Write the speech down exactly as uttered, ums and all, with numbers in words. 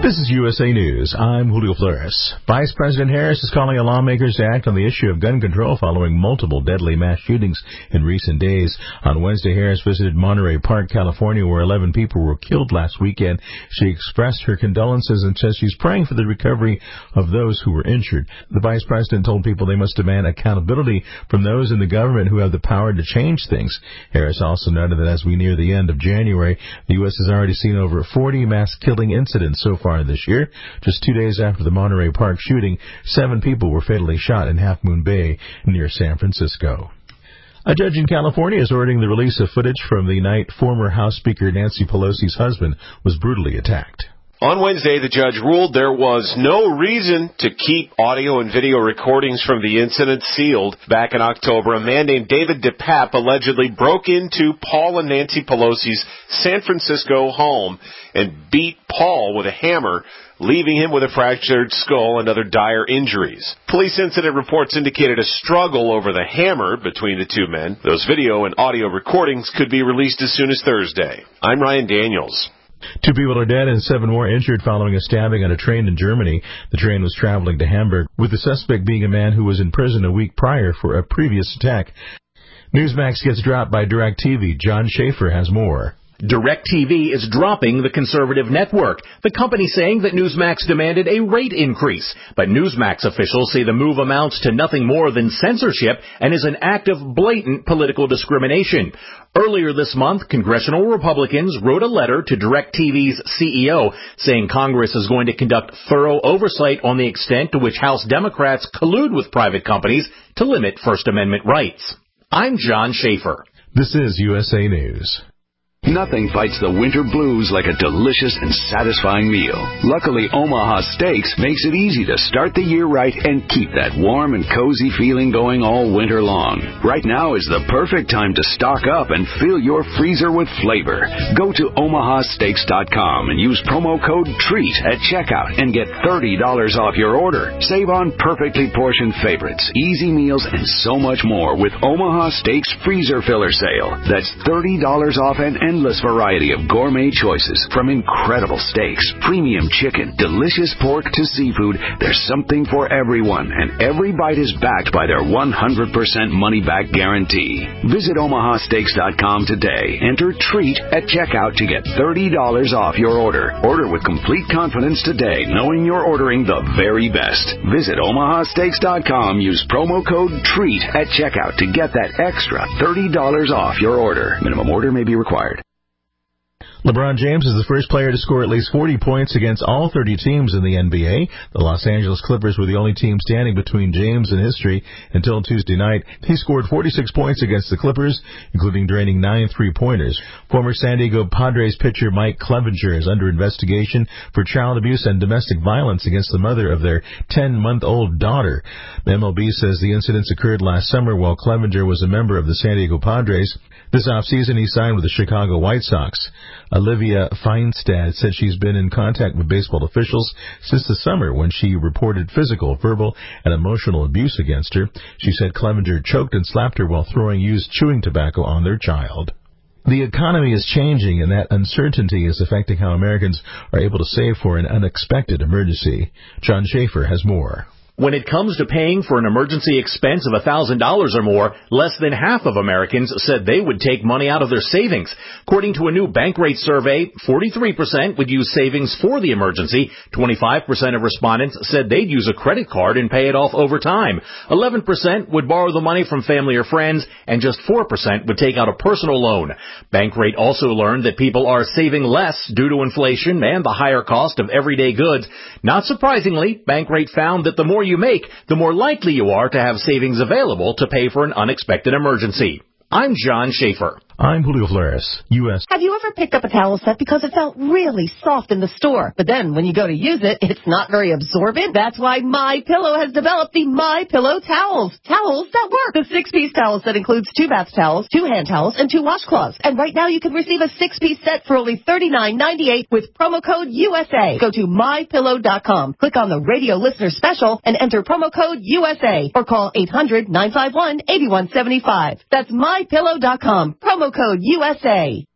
This is U S A News. I'm Julio Flores. Vice President Harris is calling on lawmakers to act on the issue of gun control following multiple deadly mass shootings in recent days. On Wednesday, Harris visited Monterey Park, California, where eleven people were killed last weekend. She expressed her condolences and says she's praying for the recovery of those who were injured. The vice president told people they must demand accountability from those in the government who have the power to change things. Harris also noted that as we near the end of January, the U S has already seen over forty mass killing incidents so far this year. Just two days after the Monterey Park shooting, seven people were fatally shot in Half Moon Bay near San Francisco. A judge in California is ordering the release of footage from the night former House Speaker Nancy Pelosi's husband was brutally attacked. On Wednesday, the judge ruled there was no reason to keep audio and video recordings from the incident sealed. Back in October, a man named David DePape allegedly broke into Paul and Nancy Pelosi's San Francisco home and beat Paul with a hammer, leaving him with a fractured skull and other dire injuries. Police incident reports indicated a struggle over the hammer between the two men. Those video and audio recordings could be released as soon as Thursday. I'm Ryan Daniels. Two people are dead and seven more injured following a stabbing on a train in Germany. The train was traveling to Hamburg, with the suspect being a man who was in prison a week prior for a previous attack. Newsmax gets dropped by DirecTV. John Schaefer has more. DirecTV is dropping the conservative network, the company saying that Newsmax demanded a rate increase. But Newsmax officials say the move amounts to nothing more than censorship and is an act of blatant political discrimination. Earlier this month, congressional Republicans wrote a letter to DirecTV's C E O saying Congress is going to conduct thorough oversight on the extent to which House Democrats collude with private companies to limit First Amendment rights. I'm John Schaefer. This is U S A News. Nothing fights the winter blues like a delicious and satisfying meal. Luckily, Omaha Steaks makes it easy to start the year right and keep that warm and cozy feeling going all winter long. Right now is the perfect time to stock up and fill your freezer with flavor. Go to omaha steaks dot com and use promo code TREAT at checkout and get thirty dollars off your order. Save on perfectly portioned favorites, easy meals, and so much more with Omaha Steaks Freezer Filler Sale. That's thirty dollars off an endless variety of gourmet choices, from incredible steaks, premium chicken, delicious pork to seafood. There's something for everyone, and every bite is backed by their one hundred percent money-back guarantee. Visit omaha steaks dot com today. Enter TREAT at checkout to get thirty dollars off your order. Order with complete confidence today, knowing you're ordering the very best. Visit omaha steaks dot com. Use promo code TREAT at checkout to get that extra thirty dollars off your order. Minimum order may be required. LeBron James is the first player to score at least forty points against all thirty teams in the N B A. The Los Angeles Clippers were the only team standing between James and history until Tuesday night. He scored forty-six points against the Clippers, including draining nine three-pointers. Former San Diego Padres pitcher Mike Clevinger is under investigation for child abuse and domestic violence against the mother of their ten-month-old daughter. The M L B says the incidents occurred last summer while Clevinger was a member of the San Diego Padres. This offseason, he signed with the Chicago White Sox. Olivia Feinstad said she's been in contact with baseball officials since the summer when she reported physical, verbal, and emotional abuse against her. She said Clevinger choked and slapped her while throwing used chewing tobacco on their child. The economy is changing, and that uncertainty is affecting how Americans are able to save for an unexpected emergency. John Schaefer has more. When it comes to paying for an emergency expense of one thousand dollars or more, less than half of Americans said they would take money out of their savings. According to a new Bankrate survey, forty-three percent would use savings for the emergency. twenty-five percent of respondents said they'd use a credit card and pay it off over time. eleven percent would borrow the money from family or friends, and just four percent would take out a personal loan. Bankrate also learned that people are saving less due to inflation and the higher cost of everyday goods. Not surprisingly, Bankrate found that the more you make, the more likely you are to have savings available to pay for an unexpected emergency. I'm John Schaefer. I'm Julio Flores, U S Have you ever picked up a towel set because it felt really soft in the store, but then when you go to use it, it's not very absorbent? That's why MyPillow has developed the MyPillow towels. Towels that work. The six-piece towel set includes two bath towels, two hand towels, and two washcloths. And right now you can receive a six-piece set for only thirty-nine ninety-eight with promo code U S A. Go to my pillow dot com, click on the radio listener special, and enter promo code U S A, or call eight hundred nine five one eight one seven five. That's my pillow dot com, promo code U S A.